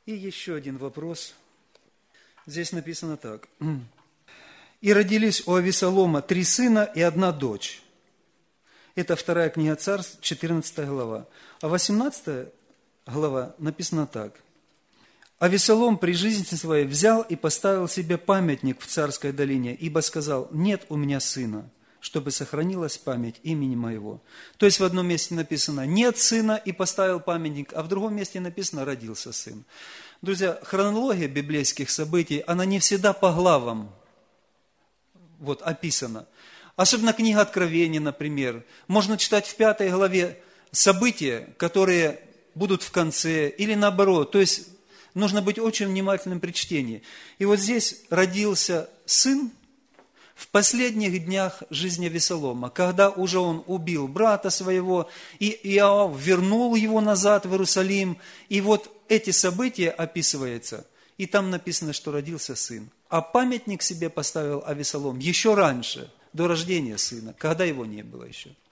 И еще один вопрос. Здесь написано так. «И родились у Авесолома 3 сына и 1 дочь». Это 2 книга Царств, 14 глава. А 18 глава написано так. «Авесолом при жизни своей взял и поставил себе памятник в Царской долине, ибо сказал, нет у меня сына, чтобы сохранилась память имени моего». То есть в одном месте написано «нет сына» и поставил памятник, а в другом месте написано «родился сын». Друзья, хронология библейских событий, она не всегда по главам описана. Особенно книга Откровения, например. Можно читать в 5 главе события, которые будут в конце, или наоборот. То есть нужно быть очень внимательным при чтении. И вот здесь родился сын в последних днях жизни Авесолома, когда уже он убил брата своего, и Иоав вернул его назад в Иерусалим. И вот эти события описываются, и там написано, что родился сын. А памятник себе поставил Авесолом еще раньше, до рождения сына, когда его не было еще.